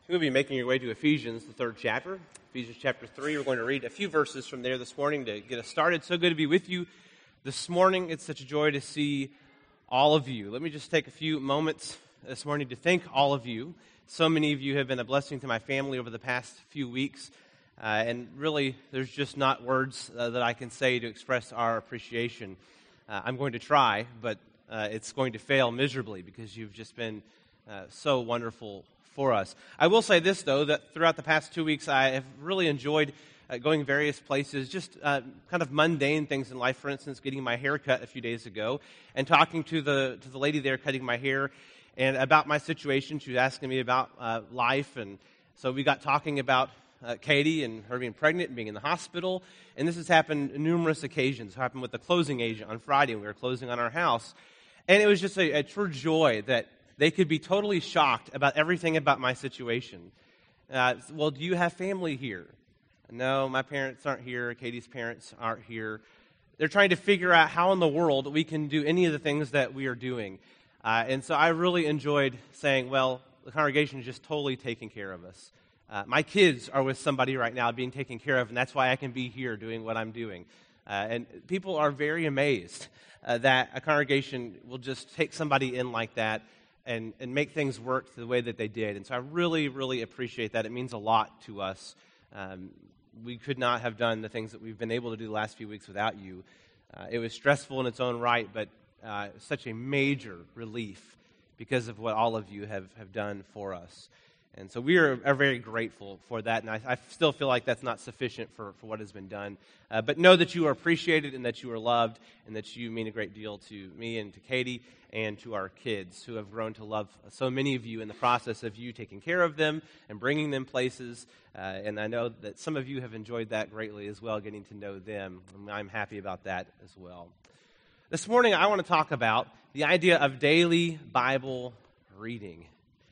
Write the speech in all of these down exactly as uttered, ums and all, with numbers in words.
You'll be making your way to Ephesians, the third chapter. Ephesians chapter three. We're going to read a few verses from there this morning to get us started. So good to be with you this morning. It's such a joy to see all of you. Let me just take a few moments this morning to thank all of you. So many of you have been a blessing to my family over the past few weeks. Uh, and really, there's just not words uh, that I can say to express our appreciation. Uh, I'm going to try, but uh, it's going to fail miserably because you've just been uh, so wonderful for us. I will say this, though, that throughout the past two weeks, I have really enjoyed uh, going various places, just uh, kind of mundane things in life. For instance, getting my hair cut a few days ago and talking to the to the lady there cutting my hair and about my situation. She was asking me about uh, life, and so we got talking about uh, Katie and her being pregnant and being in the hospital. And this has happened on numerous occasions. It happened with the closing agent on Friday when we were closing on our house. And it was just a, a true joy that they could be totally shocked about everything about my situation. Uh, well, do you have family here? No, my parents aren't here. Katie's parents aren't here. They're trying to figure out how in the world we can do any of the things that we are doing. Uh, and so I really enjoyed saying, well, the congregation is just totally taking care of us. Uh, my kids are with somebody right now being taken care of, and that's why I can be here doing what I'm doing. Uh, and people are very amazed uh, that a congregation will just take somebody in like that and, and make things work the way that they did. And so I really, really appreciate that. It means a lot to us. Um, we could not have done the things that we've been able to do the last few weeks without you. Uh, it was stressful in its own right, but uh, such a major relief because of what all of you have, have done for us. And so we are, are very grateful for that, and I, I still feel like that's not sufficient for, for what has been done. Uh, but know that you are appreciated and that you are loved and that you mean a great deal to me and to Katie and to our kids who have grown to love so many of you in the process of you taking care of them and bringing them places. Uh, and I know that some of you have enjoyed that greatly as well, getting to know them. And I'm happy about that as well. This morning I want to talk about the idea of daily Bible reading.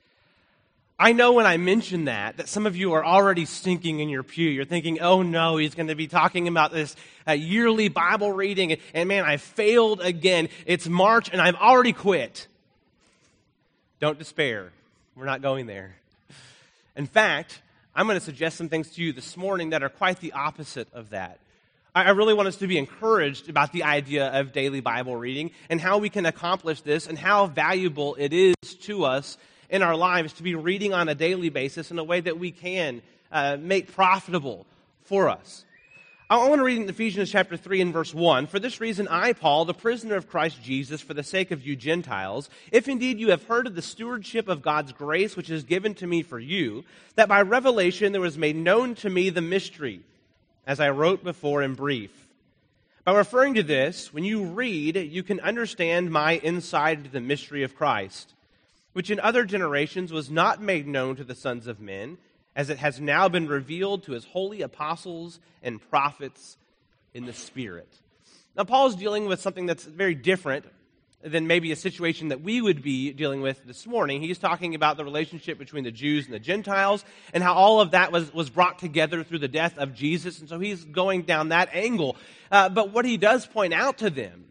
I know when I mention that, that some of you are already stinking in your pew. You're thinking, oh no, he's going to be talking about this uh, yearly Bible reading, and, and man, I failed again. It's March, and I've already quit. Don't despair. We're not going there. In fact, I'm going to suggest some things to you this morning that are quite the opposite of that. I, I really want us to be encouraged about the idea of daily Bible reading and how we can accomplish this and how valuable it is to us in our lives to be reading on a daily basis in a way that we can uh, make profitable for us. I want to read in Ephesians chapter three and verse one. For this reason, I, Paul, the prisoner of Christ Jesus, for the sake of you Gentiles, if indeed you have heard of the stewardship of God's grace which is given to me for you, that by revelation there was made known to me the mystery, as I wrote before in brief. By referring to this, when you read, you can understand my insight into the mystery of Christ, which in other generations was not made known to the sons of men, as it has now been revealed to his holy apostles and prophets in the Spirit. Now, Paul's dealing with something that's very different than maybe a situation that we would be dealing with this morning. He's talking about the relationship between the Jews and the Gentiles and how all of that was, was brought together through the death of Jesus, and so he's going down that angle. Uh, but what he does point out to them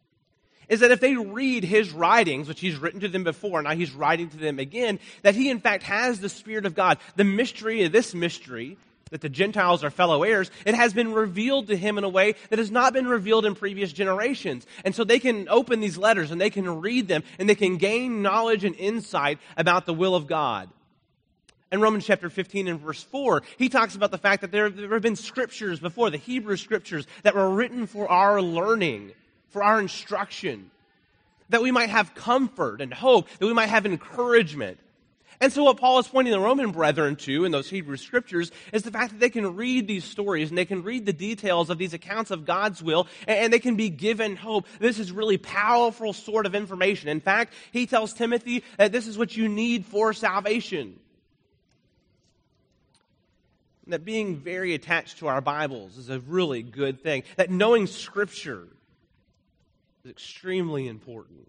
is that if they read his writings, which he's written to them before, now he's writing to them again, that he in fact has the Spirit of God. The mystery of this mystery, that the Gentiles are fellow heirs, it has been revealed to him in a way that has not been revealed in previous generations. And so they can open these letters and they can read them and they can gain knowledge and insight about the will of God. In Romans chapter fifteen and verse four, he talks about the fact that there, there have been scriptures before, the Hebrew scriptures, that were written for our learning, for our instruction, that we might have comfort and hope, that we might have encouragement. And so what Paul is pointing the Roman brethren to in those Hebrew scriptures is the fact that they can read these stories and they can read the details of these accounts of God's will, and they can be given hope. This is really powerful sort of information. In fact, he tells Timothy that this is what you need for salvation. That being very attached to our Bibles is a really good thing. That knowing Scripture is extremely important.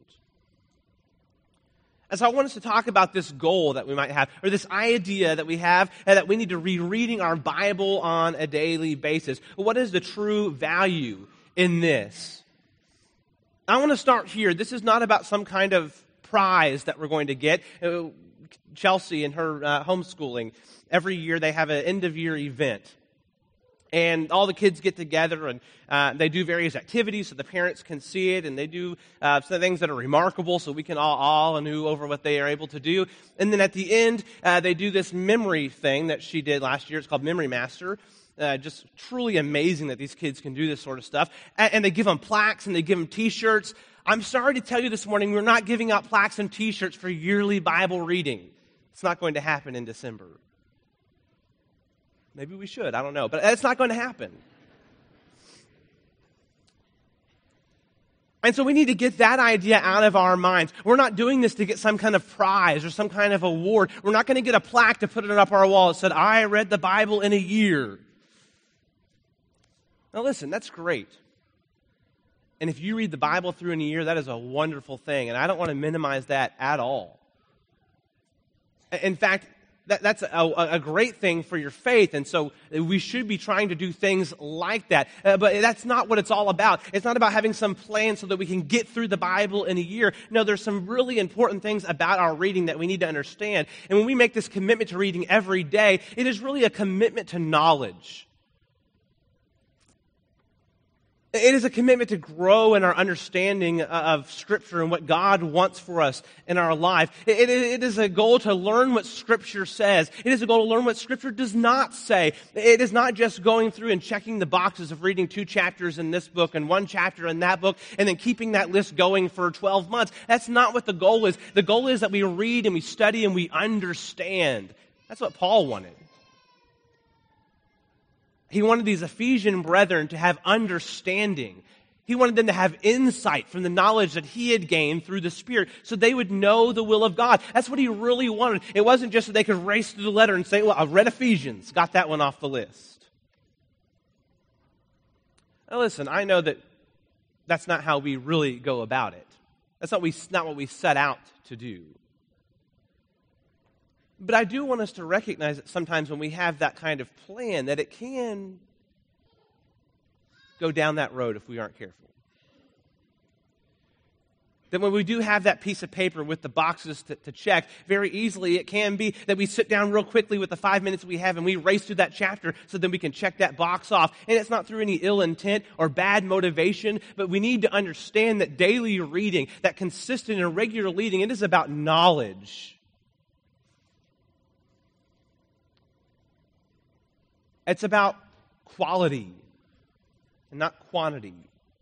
And so I want us to talk about this goal that we might have, or this idea that we have, and that we need to be reading our Bible on a daily basis. What is the true value in this? I want to start here. This is not about some kind of prize that we're going to get. Chelsea and her uh, homeschooling, every year they have an end-of-year event. And all the kids get together, and uh, they do various activities so the parents can see it, and they do uh, some things that are remarkable so we can all awe and ooh over what they are able to do. And then at the end, uh, they do this memory thing that she did last year. It's called Memory Master. Uh, just truly amazing that these kids can do this sort of stuff. And, and they give them plaques, and they give them T-shirts. I'm sorry to tell you this morning, we're not giving out plaques and T-shirts for yearly Bible reading. It's not going to happen in December. Maybe we should, I don't know. But that's not going to happen. And so we need to get that idea out of our minds. We're not doing this to get some kind of prize or some kind of award. We're not going to get a plaque to put it up our wall that said, I read the Bible in a year. Now listen, that's great. And if you read the Bible through in a year, that is a wonderful thing. And I don't want to minimize that at all. In fact, That, that's a, a great thing for your faith, and so we should be trying to do things like that. Uh, but that's not what it's all about. It's not about having some plan so that we can get through the Bible in a year. No, there's some really important things about our reading that we need to understand. And when we make this commitment to reading every day, it is really a commitment to knowledge. It is a commitment to grow in our understanding of Scripture and what God wants for us in our life. It, it, it is a goal to learn what Scripture says. It is a goal to learn what Scripture does not say. It is not just going through and checking the boxes of reading two chapters in this book and one chapter in that book and then keeping that list going for twelve months. That's not what the goal is. The goal is that we read and we study and we understand. That's what Paul wanted. He wanted these Ephesian brethren to have understanding. He wanted them to have insight from the knowledge that he had gained through the Spirit so they would know the will of God. That's what he really wanted. It wasn't just that they could race through the letter and say, well, I've read Ephesians, got that one off the list. Now listen, I know that that's not how we really go about it. That's not, we, not what we set out to do. But I do want us to recognize that sometimes when we have that kind of plan, that it can go down that road if we aren't careful. That when we do have that piece of paper with the boxes to, to check, very easily it can be that we sit down real quickly with the five minutes we have and we race through that chapter so then we can check that box off. And it's not through any ill intent or bad motivation, but we need to understand that daily reading, that consistent and regular reading, it is about knowledge. It's about quality and not quantity.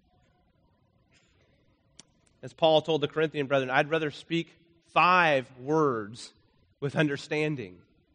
As Paul told the Corinthian brethren, I'd rather speak five words with understanding.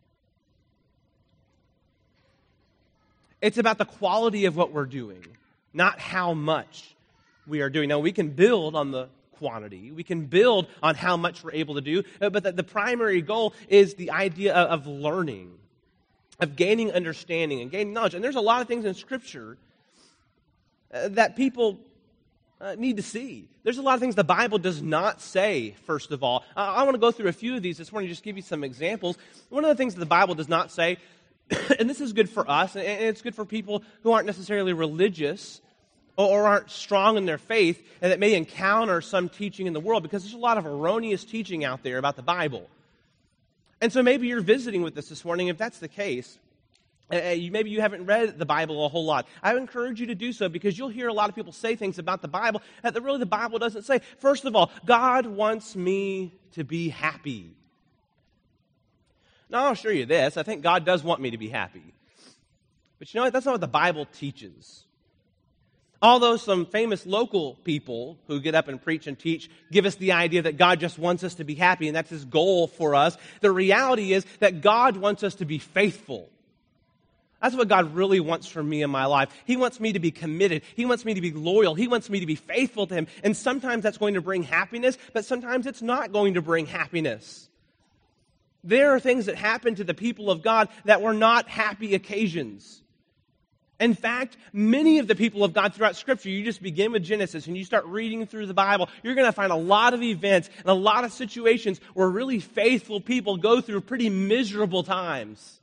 It's about the quality of what we're doing, not how much we are doing. Now, we can build on the quantity. We can build on how much we're able to do, but the, the primary goal is the idea of, of learning, of gaining understanding and gaining knowledge. And there's a lot of things in Scripture uh, that people uh, need to see. There's a lot of things the Bible does not say, first of all. Uh, I want to go through a few of these this morning, just give you some examples. One of the things that the Bible does not say, and this is good for us, and it's good for people who aren't necessarily religious or, or aren't strong in their faith, and that may encounter some teaching in the world, because there's a lot of erroneous teaching out there about the Bible. And so maybe you're visiting with us this morning. If that's the case, uh, you, maybe you haven't read the Bible a whole lot. I encourage you to do so, because you'll hear a lot of people say things about the Bible that really the Bible doesn't say. First of all, God wants me to be happy. Now, I'll assure you this. I think God does want me to be happy. But you know what? That's not what the Bible teaches. Although some famous local people who get up and preach and teach give us the idea that God just wants us to be happy and that's His goal for us, the reality is that God wants us to be faithful. That's what God really wants from me in my life. He wants me to be committed. He wants me to be loyal. He wants me to be faithful to Him. And sometimes that's going to bring happiness, but sometimes it's not going to bring happiness. There are things that happen to the people of God that were not happy occasions. In fact, many of the people of God throughout Scripture, you just begin with Genesis and you start reading through the Bible, you're going to find a lot of events and a lot of situations where really faithful people go through pretty miserable times.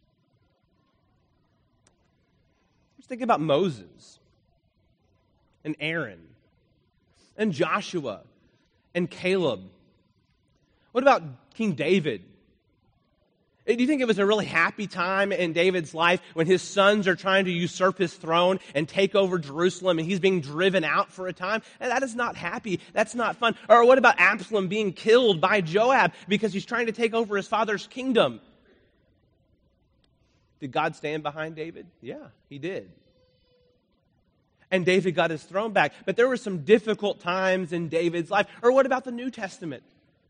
Just think about Moses and Aaron and Joshua and Caleb. What about King David Do you think it was a really happy time in David's life when his sons are trying to usurp his throne and take over Jerusalem and he's being driven out for a time? And that is not happy. That's not fun. Or what about Absalom being killed by Joab because he's trying to take over his father's kingdom? Did God stand behind David? Yeah, he did. And David got his throne back. But there were some difficult times in David's life. Or what about the New Testament?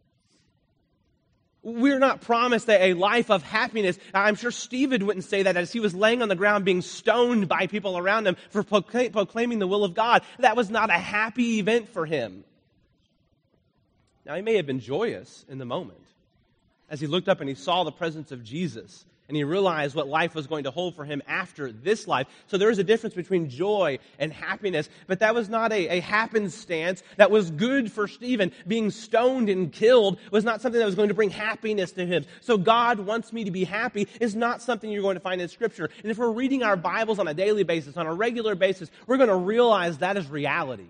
We're not promised a life of happiness. I'm sure Stephen wouldn't say that as he was laying on the ground being stoned by people around him for proclaiming the will of God. That was not a happy event for him. Now, he may have been joyous in the moment as he looked up and he saw the presence of Jesus and he realized what life was going to hold for him after this life. So there is a difference between joy and happiness, but that was not a, a happenstance. That was good for Stephen. Being stoned and killed was not something that was going to bring happiness to him. So God wants me to be happy is not something you're going to find in Scripture. And if we're reading our Bibles on a daily basis, on a regular basis, we're going to realize that is reality.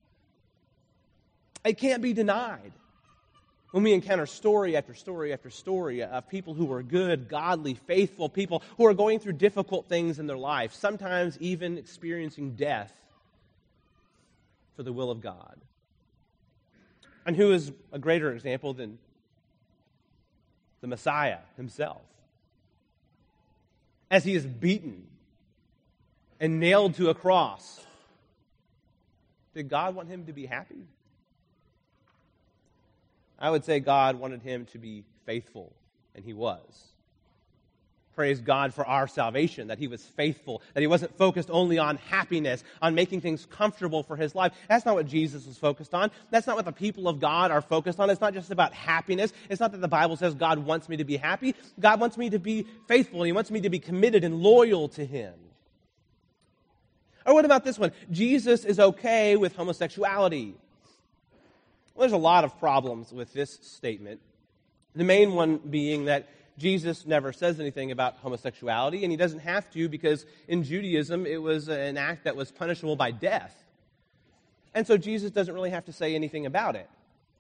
It can't be denied. When we encounter story after story after story of people who are good, godly, faithful people who are going through difficult things in their life, sometimes even experiencing death for the will of God. And who is a greater example than the Messiah himself? As he is beaten and nailed to a cross, did God want him to be happy? I would say God wanted him to be faithful, and he was. Praise God for our salvation, that he was faithful, that he wasn't focused only on happiness, on making things comfortable for his life. That's not what Jesus was focused on. That's not what the people of God are focused on. It's not just about happiness. It's not that the Bible says God wants me to be happy. God wants me to be faithful, and he wants me to be committed and loyal to him. Or what about this one? Jesus is okay with homosexuality. Well, there's a lot of problems with this statement. The main one being that Jesus never says anything about homosexuality, and he doesn't have to because in Judaism it was an act that was punishable by death. And so Jesus doesn't really have to say anything about it.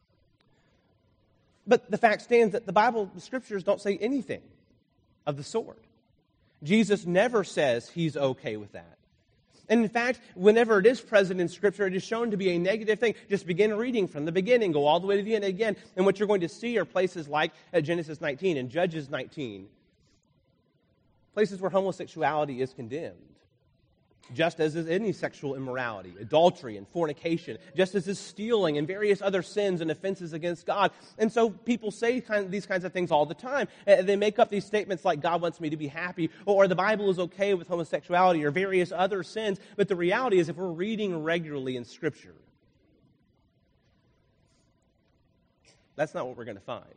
But the fact stands that the Bible, the Scriptures don't say anything of the sort. Jesus never says he's okay with that. And in fact, whenever it is present in Scripture, it is shown to be a negative thing. Just begin reading from the beginning, go all the way to the end again. And what you're going to see are places like Genesis nineteen and Judges nineteen. Places where homosexuality is condemned. Just as is any sexual immorality, adultery and fornication, just as is stealing and various other sins and offenses against God. And so people say kind of these kinds of things all the time. Uh, they make up these statements like God wants me to be happy, or the Bible is okay with homosexuality, or various other sins. But the reality is, if we're reading regularly in Scripture, that's not what we're going to find.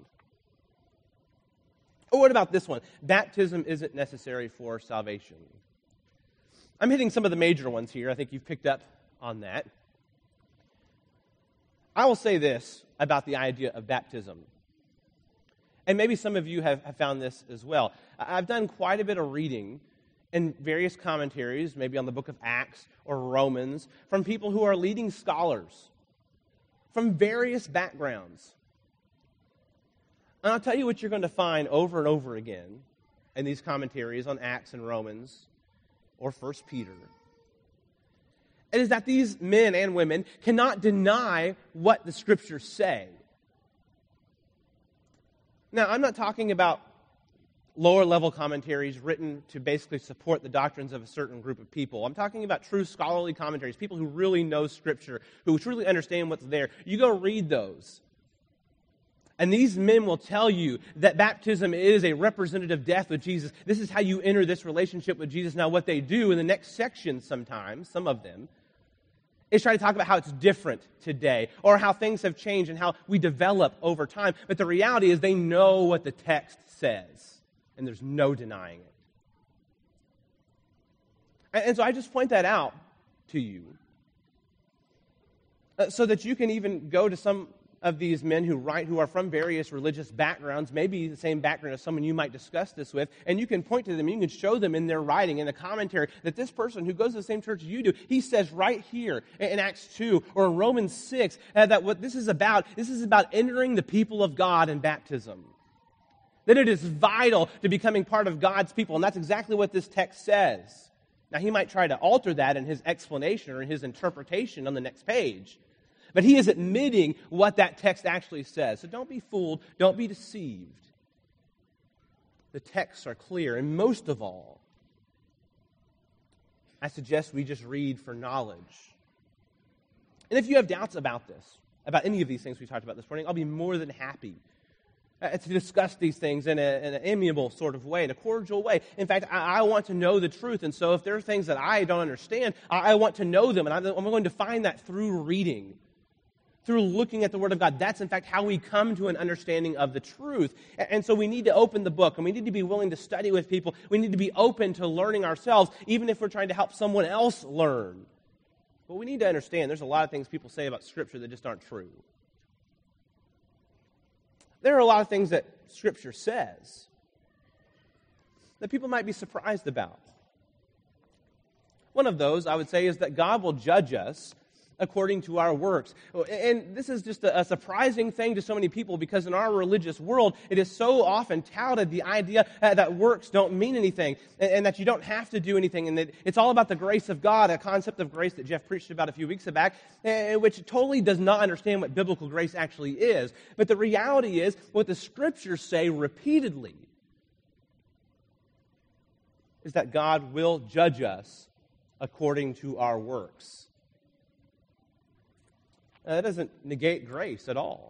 Or what about this one? Baptism isn't necessary for salvation. I'm hitting some of the major ones here. I think you've picked up on that. I will say this about the idea of baptism. And maybe some of you have, have found this as well. I've done quite a bit of reading in various commentaries, maybe on the book of Acts or Romans, from people who are leading scholars from various backgrounds. And I'll tell you what you're going to find over and over again in these commentaries on Acts and Romans or First Peter. It is that these men and women cannot deny what the Scriptures say. Now, I'm not talking about lower-level commentaries written to basically support the doctrines of a certain group of people. I'm talking about true scholarly commentaries, people who really know Scripture, who truly understand what's there. You go read those. And these men will tell you that baptism is a representative death with Jesus. This is how you enter this relationship with Jesus. Now, what they do in the next section sometimes, some of them, is try to talk about how it's different today, or how things have changed and how we develop over time. But the reality is they know what the text says, and there's no denying it. And, and so I just point that out to you uh, so that you can even go to some of these men who write, who are from various religious backgrounds, maybe the same background as someone you might discuss this with, and you can point to them, you can show them in their writing, in the commentary, that this person who goes to the same church you do, he says right here in Acts two or in Romans six uh, that what this is about, this is about entering the people of God in baptism. that it is vital to becoming part of God's people. And that's exactly what this text says. Now, he might try to alter that in his explanation or in his interpretation on the next page. But he is admitting what that text actually says. So don't be fooled. Don't be deceived. The texts are clear. And most of all, I suggest we just read for knowledge. And if you have doubts about this, about any of these things we talked about this morning, I'll be more than happy uh, to discuss these things in, a, in an amiable sort of way, in a cordial way. In fact, I, I want to know the truth. And so if there are things that I don't understand, I, I want to know them. And I'm, I'm going to find that through reading, through looking at the Word of God. That's, in fact, how we come to an understanding of the truth. And so we need to open the book, and we need to be willing to study with people. We need to be open to learning ourselves, even if we're trying to help someone else learn. But we need to understand there's a lot of things people say about Scripture that just aren't true. There are a lot of things that Scripture says that people might be surprised about. One of those, I would say, is that God will judge us according to our works. And this is just a, a surprising thing to so many people, because in our religious world, it is so often touted the idea uh, that works don't mean anything, and, and that you don't have to do anything, and that it's all about the grace of God, a concept of grace that Jeff preached about a few weeks back, uh, which totally does not understand what biblical grace actually is. But the reality is, what the Scriptures say repeatedly is that God will judge us according to our works. Now, that doesn't negate grace at all.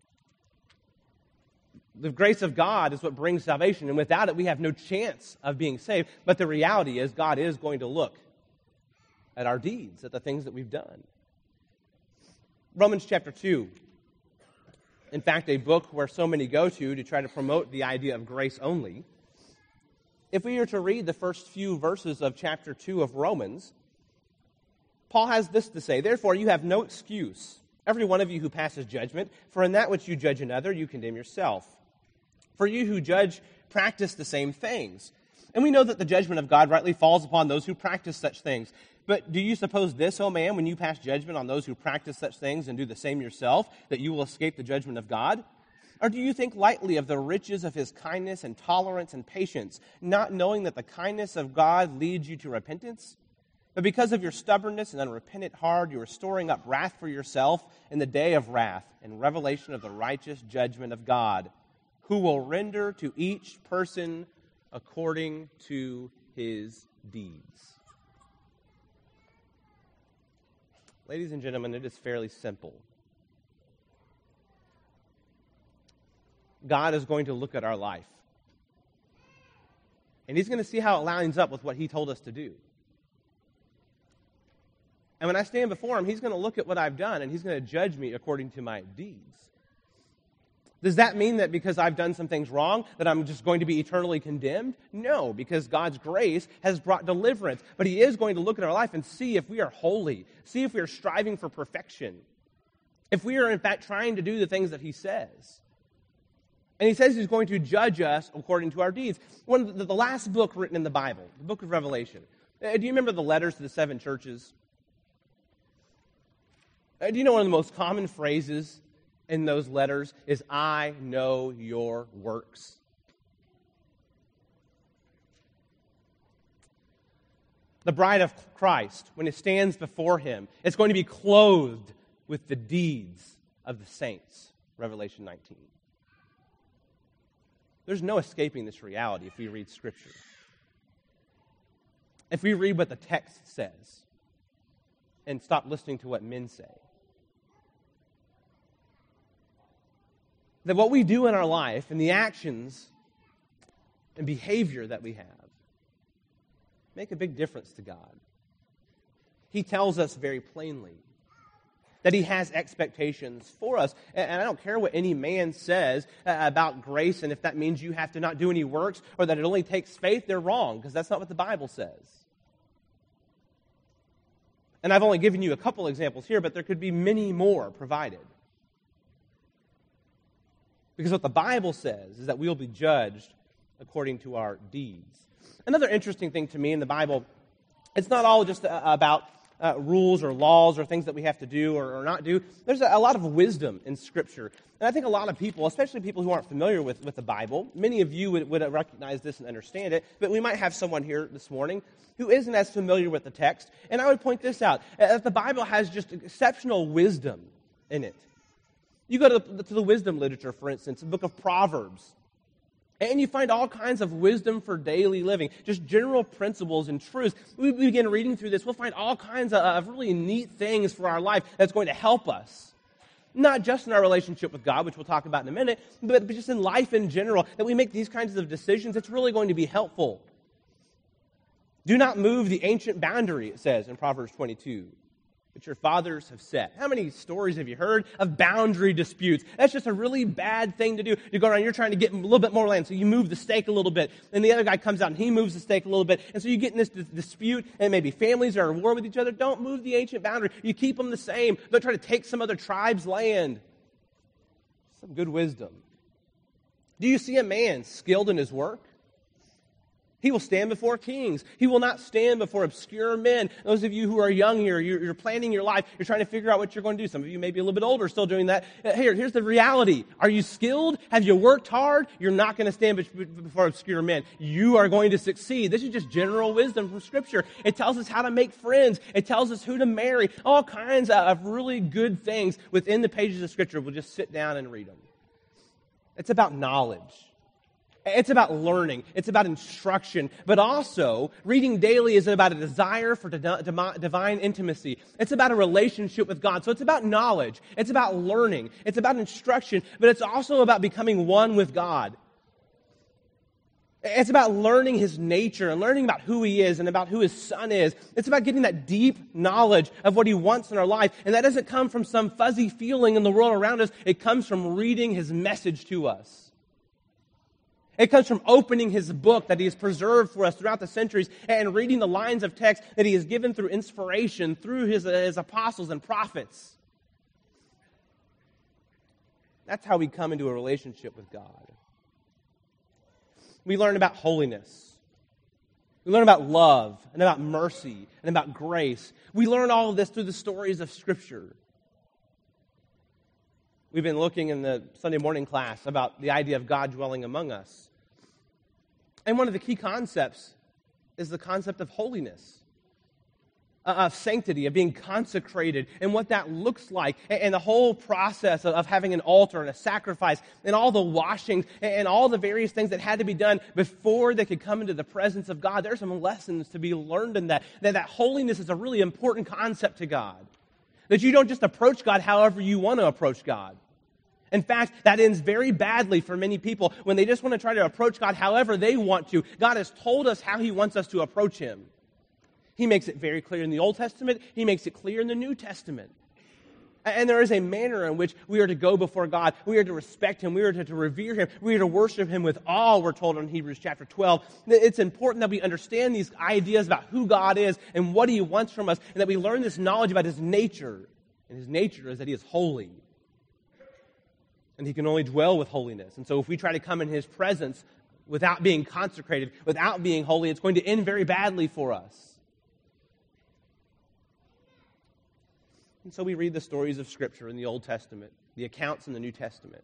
The grace of God is what brings salvation, and without it, we have no chance of being saved. But the reality is, God is going to look at our deeds, at the things that we've done. Romans chapter two, in fact, a book where so many go to to try to promote the idea of grace only. If we were to read the first few verses of chapter two of Romans, Paul has this to say: "Therefore you have no excuse, every one of you who passes judgment, for in that which you judge another, you condemn yourself. For you who judge practice the same things. And we know that the judgment of God rightly falls upon those who practice such things. But do you suppose this, O man, when you pass judgment on those who practice such things and do the same yourself, that you will escape the judgment of God? Or do you think lightly of the riches of his kindness and tolerance and patience, not knowing that the kindness of God leads you to repentance? But because of your stubbornness and unrepentant heart, you are storing up wrath for yourself in the day of wrath and revelation of the righteous judgment of God, who will render to each person according to his deeds." Ladies and gentlemen, it is fairly simple. God is going to look at our life, and he's going to see how it lines up with what he told us to do. And when I stand before him, he's going to look at what I've done, and he's going to judge me according to my deeds. Does that mean that because I've done some things wrong, that I'm just going to be eternally condemned? No, because God's grace has brought deliverance. But he is going to look at our life and see if we are holy, see if we are striving for perfection, if we are in fact trying to do the things that he says. And he says he's going to judge us according to our deeds. One of the, the last book written in the Bible, the book of Revelation. Uh, do you remember the letters to the seven churches? Uh, do you know one of the most common phrases in those letters is, "I know your works"? The bride of Christ, when it stands before him, is going to be clothed with the deeds of the saints, Revelation nineteen. There's no escaping this reality if we read Scripture. If we read what the text says and stop listening to what men say. That what we do in our life and the actions and behavior that we have make a big difference to God. He tells us very plainly that he has expectations for us. And I don't care what any man says about grace, and if that means you have to not do any works or that it only takes faith, they're wrong, because that's not what the Bible says. And I've only given you a couple examples here, but there could be many more provided. Because what the Bible says is that we will be judged according to our deeds. Another interesting thing to me in the Bible, it's not all just about uh, rules or laws or things that we have to do or, or not do. There's a, a lot of wisdom in Scripture. And I think a lot of people, especially people who aren't familiar with, with the Bible, many of you would, would recognize this and understand it, but we might have someone here this morning who isn't as familiar with the text. And I would point this out, that the Bible has just exceptional wisdom in it. You go to the, to the wisdom literature, for instance, the book of Proverbs, and you find all kinds of wisdom for daily living, just general principles and truths. We begin reading through this, we'll find all kinds of, of really neat things for our life that's going to help us. Not just in our relationship with God, which we'll talk about in a minute, but just in life in general, that we make these kinds of decisions, it's really going to be helpful. Do not move the ancient boundary, it says in Proverbs twenty-two. That your fathers have set. How many stories have you heard of boundary disputes? That's just a really bad thing to do. You go around, you're trying to get a little bit more land, so you move the stake a little bit. And the other guy comes out and he moves the stake a little bit. And so you get in this dispute, and maybe families are at war with each other. Don't move the ancient boundary. You keep them the same. Don't try to take some other tribe's land. Some good wisdom. Do you see a man skilled in his work? He will stand before kings. He will not stand before obscure men. Those of you who are young here, you're, you're planning your life. You're trying to figure out what you're going to do. Some of you may be a little bit older still doing that. Here, here's the reality. Are you skilled? Have you worked hard? You're not going to stand before obscure men. You are going to succeed. This is just general wisdom from Scripture. It tells us how to make friends. It tells us who to marry. All kinds of really good things within the pages of Scripture. We'll just sit down and read them. It's about knowledge. It's about learning. It's about instruction. But also, reading daily is about a desire for divine intimacy. It's about a relationship with God. So it's about knowledge. It's about learning. It's about instruction. But it's also about becoming one with God. It's about learning His nature and learning about who He is and about who His Son is. It's about getting that deep knowledge of what He wants in our life. And that doesn't come from some fuzzy feeling in the world around us. It comes from reading His message to us. It comes from opening His book that He has preserved for us throughout the centuries and reading the lines of text that He has given through inspiration, through His, uh, his apostles and prophets. That's how we come into a relationship with God. We learn about holiness. We learn about love and about mercy and about grace. We learn all of this through the stories of Scripture. We've been looking in the Sunday morning class about the idea of God dwelling among us. And one of the key concepts is the concept of holiness, uh, of sanctity, of being consecrated, and what that looks like, and, and the whole process of, of having an altar and a sacrifice, and all the washings, and, and all the various things that had to be done before they could come into the presence of God. There are some lessons to be learned in that, that, that holiness is a really important concept to God. That you don't just approach God however you want to approach God. In fact, that ends very badly for many people when they just want to try to approach God however they want to. God has told us how He wants us to approach Him. He makes it very clear in the Old Testament. He makes it clear in the New Testament. And there is a manner in which we are to go before God. We are to respect Him. We are to, to revere Him. We are to worship Him with awe, we're told in Hebrews chapter twelve. It's important that we understand these ideas about who God is and what He wants from us, and that we learn this knowledge about His nature. And His nature is that He is holy. And He can only dwell with holiness. And so if we try to come in His presence without being consecrated, without being holy, it's going to end very badly for us. And so we read the stories of Scripture in the Old Testament, the accounts in the New Testament,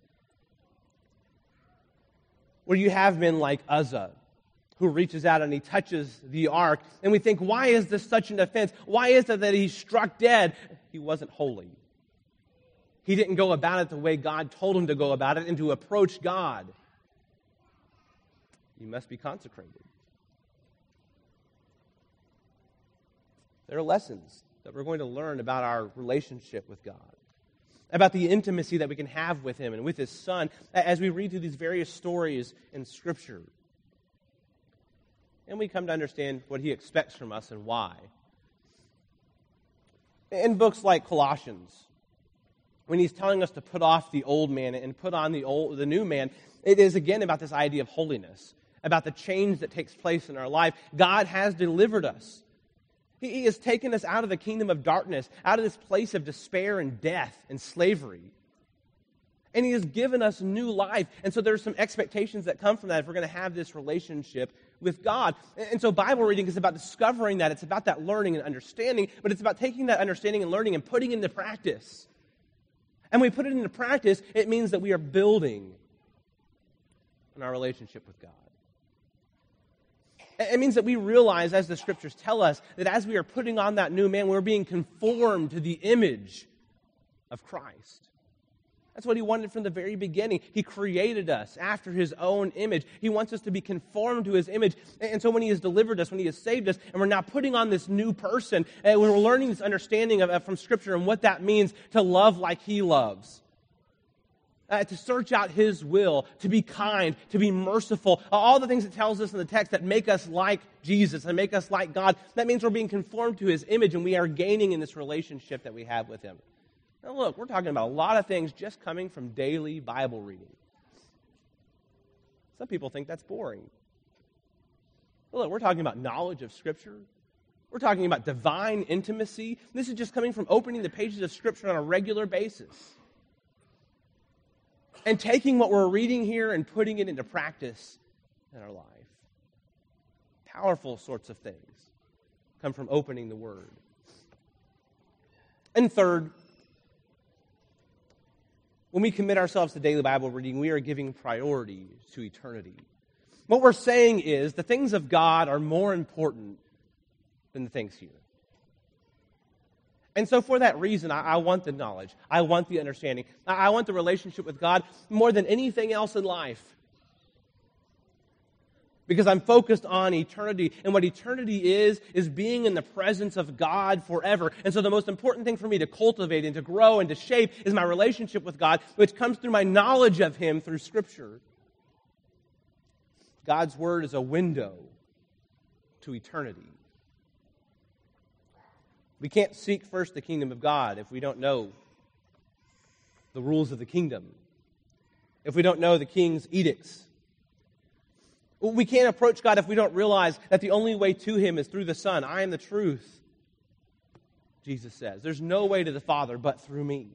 where you have men like Uzzah, who reaches out and he touches the ark, and we think, why is this such an offense? Why is it that he's struck dead? He wasn't holy. He didn't go about it the way God told him to go about it and to approach God. You must be consecrated. There are lessons that we're going to learn about our relationship with God, about the intimacy that we can have with Him and with His Son as we read through these various stories in Scripture. And we come to understand what He expects from us and why. In books like Colossians, when he's telling us to put off the old man and put on the old, the new man, it is again about this idea of holiness, about the change that takes place in our life. God has delivered us. He, he has taken us out of the kingdom of darkness, out of this place of despair and death and slavery. And He has given us new life. And so there's some expectations that come from that if we're going to have this relationship with God. And so Bible reading is about discovering that. It's about that learning and understanding, but it's about taking that understanding and learning and putting it into practice. And when we put it into practice, it means that we are building on our relationship with God. It means that we realize, as the Scriptures tell us, that as we are putting on that new man, we're being conformed to the image of Christ. That's what He wanted from the very beginning. He created us after His own image. He wants us to be conformed to His image. And so when He has delivered us, when He has saved us, and we're now putting on this new person, and we're learning this understanding of, from Scripture and what that means to love like He loves. Uh, to search out His will, to be kind, to be merciful, uh, all the things it tells us in the text that make us like Jesus and make us like God. That means we're being conformed to His image and we are gaining in this relationship that we have with Him. Now look, we're talking about a lot of things just coming from daily Bible reading. Some people think that's boring. But look, we're talking about knowledge of Scripture. We're talking about divine intimacy. This is just coming from opening the pages of Scripture on a regular basis. And taking what we're reading here and putting it into practice in our life. Powerful sorts of things come from opening the Word. And third, when we commit ourselves to daily Bible reading, we are giving priority to eternity. What we're saying is the things of God are more important than the things here. And so for that reason, I, I want the knowledge. I want the understanding. I, I want the relationship with God more than anything else in life. Because I'm focused on eternity. And what eternity is, is being in the presence of God forever. And so the most important thing for me to cultivate and to grow and to shape is my relationship with God, which comes through my knowledge of Him through Scripture. God's Word is a window to eternity. We can't seek first the kingdom of God if we don't know the rules of the kingdom, if we don't know the king's edicts. We can't approach God if we don't realize that the only way to Him is through the Son. I am the truth, Jesus says. There's no way to the Father but through me.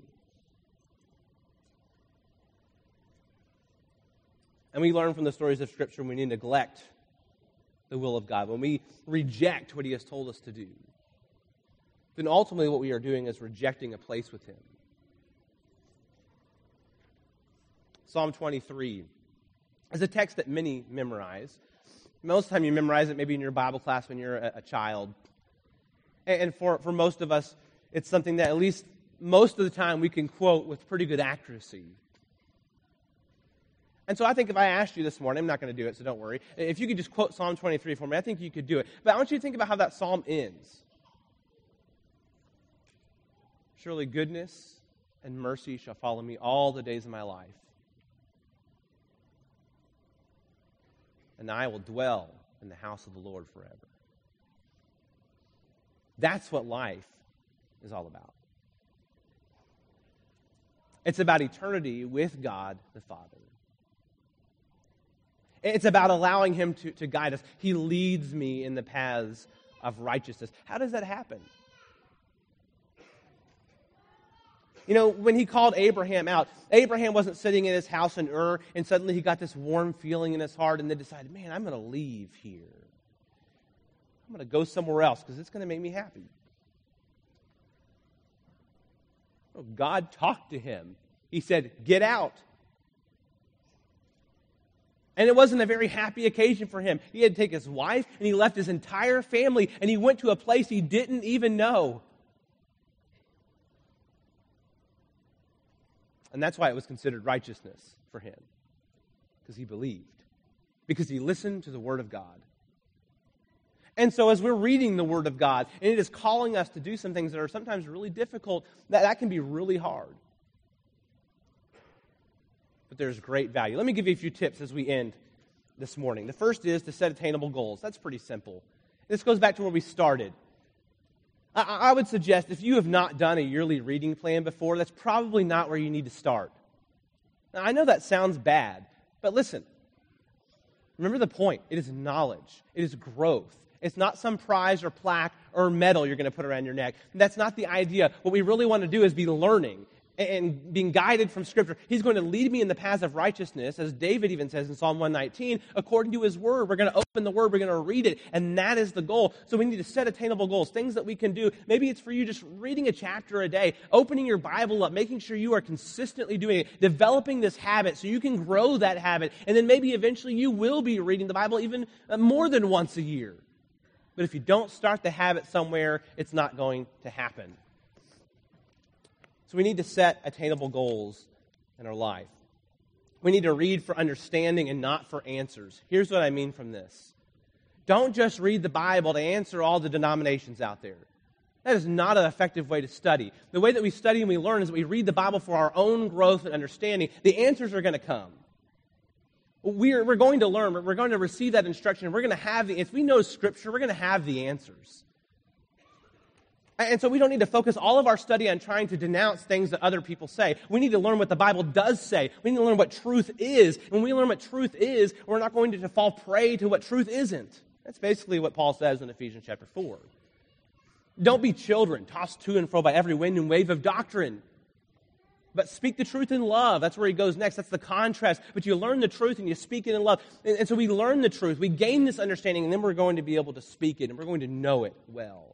And we learn from the stories of Scripture when we neglect the will of God, when we reject what He has told us to do. Then ultimately what we are doing is rejecting a place with Him. Psalm twenty-three is a text that many memorize. Most of the time you memorize it maybe in your Bible class when you're a, a child. And, and for, for most of us, it's something that at least most of the time we can quote with pretty good accuracy. And so I think if I asked you this morning, I'm not going to do it, so don't worry. If you could just quote Psalm twenty-three for me, I think you could do it. But I want you to think about how that psalm ends. Surely goodness and mercy shall follow me all the days of my life. And I will dwell in the house of the Lord forever. That's what life is all about. It's about eternity with God the Father. It's about allowing Him to, to guide us. He leads me in the paths of righteousness. How does that happen? You know, when He called Abraham out, Abraham wasn't sitting in his house in Ur, and suddenly he got this warm feeling in his heart, and then decided, man, I'm going to leave here. I'm going to go somewhere else because it's going to make me happy. Oh, God talked to him. He said, get out. And it wasn't a very happy occasion for him. He had to take his wife, and he left his entire family, and he went to a place he didn't even know. And that's why it was considered righteousness for him. Because he believed. Because he listened to the Word of God. And so as we're reading the Word of God, and it is calling us to do some things that are sometimes really difficult, that, that can be really hard. But there's great value. Let me give you a few tips as we end this morning. The first is to set attainable goals. That's pretty simple. This goes back to where we started. I would suggest if you have not done a yearly reading plan before, that's probably not where you need to start. Now, I know that sounds bad, but listen. Remember the point. It is knowledge. It is growth. It's not some prize or plaque or medal you're going to put around your neck. That's not the idea. What we really want to do is be learning and being guided from Scripture. He's going to lead me in the paths of righteousness, as David even says in Psalm one nineteen, according to His Word. We're going to open the Word, we're going to read it, and that is the goal. So we need to set attainable goals, things that we can do. Maybe it's for you just reading a chapter a day, opening your Bible up, making sure you are consistently doing it, developing this habit so you can grow that habit, and then maybe eventually you will be reading the Bible even more than once a year. But if you don't start the habit somewhere, it's not going to happen. So we need to set attainable goals in our life. We need to read for understanding and not for answers. Here's what I mean from this. Don't just read the Bible to answer all the denominations out there. That is not an effective way to study. The way that we study and we learn is that we read the Bible for our own growth and understanding. The answers are going to come. We're, we're going to learn. We're going to receive that instruction. We're going to have the, if we know Scripture, we're going to have the answers. And so we don't need to focus all of our study on trying to denounce things that other people say. We need to learn what the Bible does say. We need to learn what truth is. And when we learn what truth is, we're not going to fall prey to what truth isn't. That's basically what Paul says in Ephesians chapter four. Don't be children, tossed to and fro by every wind and wave of doctrine. But speak the truth in love. That's where he goes next. That's the contrast. But you learn the truth and you speak it in love. And, and so we learn the truth. We gain this understanding, and then we're going to be able to speak it, and we're going to know it well.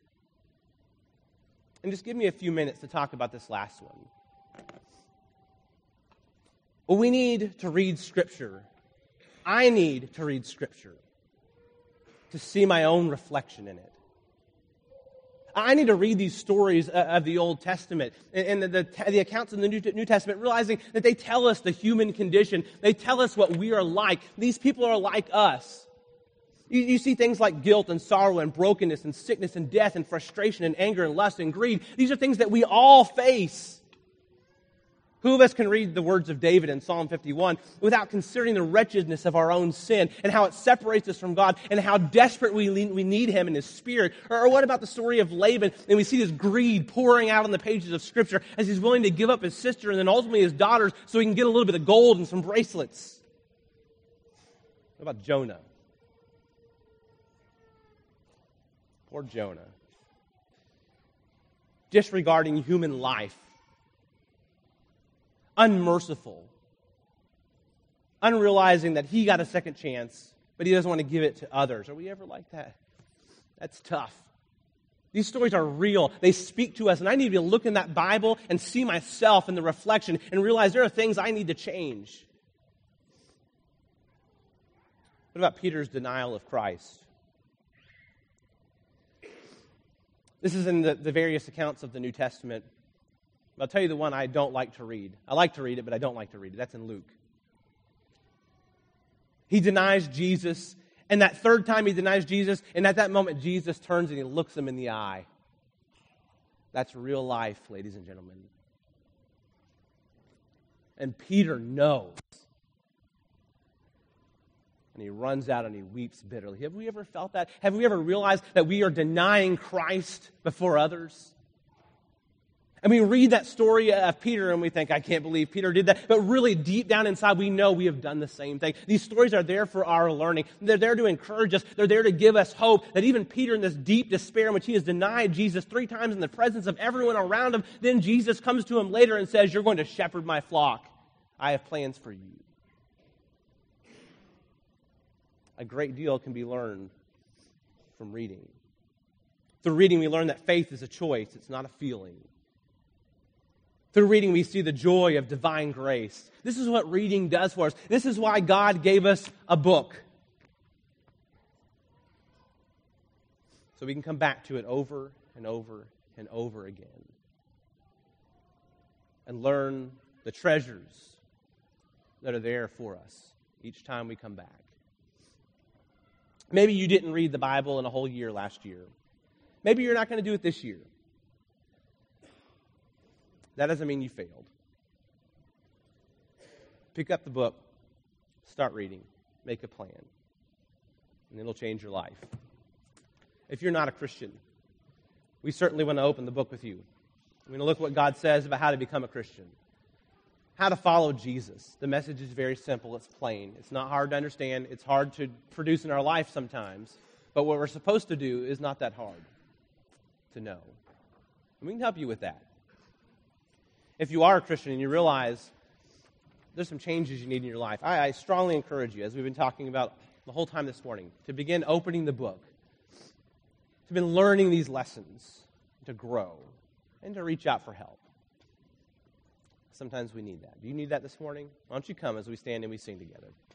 And just give me a few minutes to talk about this last one. Well, we need to read Scripture. I need to read Scripture to see my own reflection in it. I need to read these stories of the Old Testament and the, the, the accounts in the New, New Testament, realizing that they tell us the human condition. They tell us what we are like. These people are like us. You, you see things like guilt and sorrow and brokenness and sickness and death and frustration and anger and lust and greed. These are things that we all face. Who of us can read the words of David in Psalm fifty-one without considering the wretchedness of our own sin and how it separates us from God and how desperate we we need Him in His Spirit? Or, or what about the story of Laban, and we see this greed pouring out on the pages of Scripture as he's willing to give up his sister and then ultimately his daughters so he can get a little bit of gold and some bracelets? What about Jonah? Poor Jonah. Disregarding human life. Unmerciful. Unrealizing that he got a second chance, but he doesn't want to give it to others. Are we ever like that? That's tough. These stories are real. They speak to us, and I need to be able to look in that Bible and see myself in the reflection and realize there are things I need to change. What about Peter's denial of Christ? This is in the, the various accounts of the New Testament. I'll tell you the one I don't like to read. I like to read it, but I don't like to read it. That's in Luke. He denies Jesus, and that third time he denies Jesus, and at that moment Jesus turns and he looks him in the eye. That's real life, ladies and gentlemen. And Peter knows. And he runs out and he weeps bitterly. Have we ever felt that? Have we ever realized that we are denying Christ before others? And we read that story of Peter and we think, I can't believe Peter did that. But really, deep down inside, we know we have done the same thing. These stories are there for our learning. They're there to encourage us. They're there to give us hope that even Peter, in this deep despair in which he has denied Jesus three times in the presence of everyone around him, then Jesus comes to him later and says, you're going to shepherd my flock. I have plans for you. A great deal can be learned from reading. Through reading, we learn that faith is a choice. It's not a feeling. Through reading, we see the joy of divine grace. This is what reading does for us. This is why God gave us a book. So we can come back to it over and over and over again. And learn the treasures that are there for us each time we come back. Maybe you didn't read the Bible in a whole year last year. Maybe you're not going to do it this year. That doesn't mean you failed. Pick up the book, start reading, make a plan, and it'll change your life. If you're not a Christian, we certainly want to open the book with you. We're going to look at what God says about how to become a Christian, how to follow Jesus. The message is very simple. It's plain. It's not hard to understand. It's hard to produce in our life sometimes, but what we're supposed to do is not that hard to know. And we can help you with that. If you are a Christian and you realize there's some changes you need in your life, I, I strongly encourage you, as we've been talking about the whole time this morning, to begin opening the book, to begin learning these lessons, to grow, and to reach out for help. Sometimes we need that. Do you need that this morning? Why don't you come as we stand and we sing together?